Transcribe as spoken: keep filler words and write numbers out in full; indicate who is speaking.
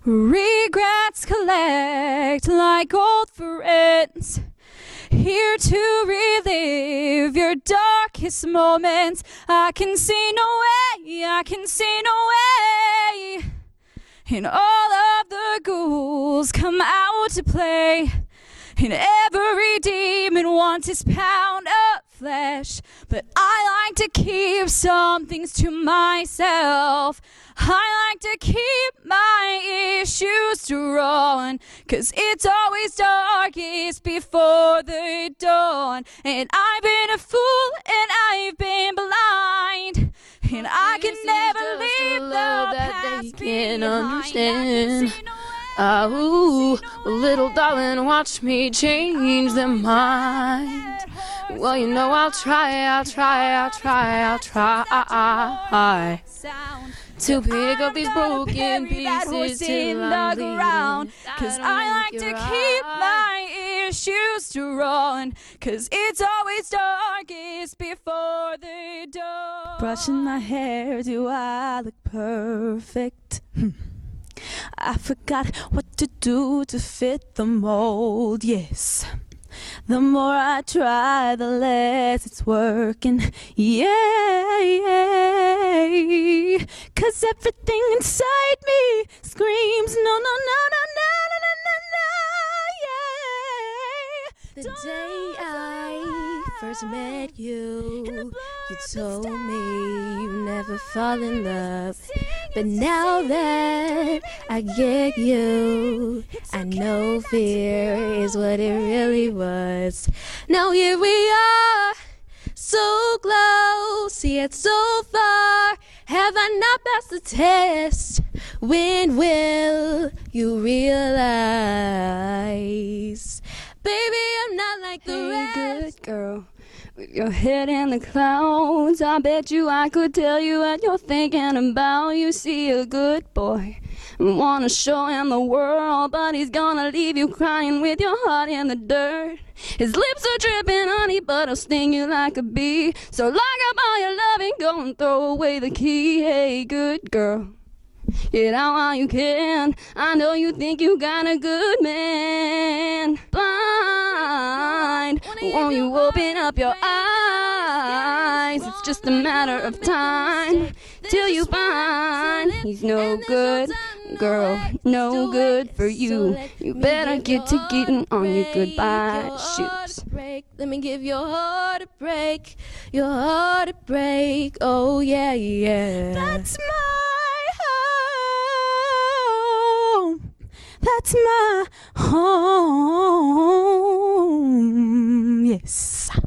Speaker 1: Regrets collect like old friends, here to relive your darkest moments. I can see no way, I can see no way, and all of the ghouls come out to play, and every demon wants his pound of flesh. But I like to keep some things to myself. I like to keep my issues drawn, 'cause it's always darkest before the dawn. And I've been a fool and I've been blind, and I can never leave the
Speaker 2: that
Speaker 1: past
Speaker 2: they can't
Speaker 1: behind.
Speaker 2: understand. Ah, ooh, well, little darling, watch me change their mind. Well, you know I'll try, I'll try, I'll try, I'll try to pick up these broken pieces till I'm
Speaker 1: ground. 'Cause I like to keep my issues drawn, 'cause it's always darkest before the dawn. Brushing my hair, do I look perfect? I forgot what to do to fit the mold, yes. The more I try, the less it's working, yeah, yeah. 'Cause everything inside me screams, no, no, no, no, no, no, no, no, no, yeah.
Speaker 2: The day I first met you, you told me you never fall in love. But now that I get you, I know fear is what it really was. Now here we are, so close, yet so far. Have I not passed the test? When will you realize? Baby, I'm not like the
Speaker 1: Hey,
Speaker 2: rest.
Speaker 1: good girl, with your head in the clouds, I bet you I could tell you what you're thinking about. You see a good boy and wanna show him the world, but he's gonna leave you crying with your heart in the dirt. His lips are dripping honey, but he'll sting you like a bee. So lock up all your love and go and throw away the key. Hey, good girl, get out while you can. I know you think you got a good man. Blind, won't you open up your eyes? It's just a matter of time till you find he's no good, girl, no good for you. You better get to getting on your goodbye shoes.
Speaker 2: Let me give your heart a break, your heart a break. Oh yeah, yeah.
Speaker 1: That's my home. That's my home. Yes.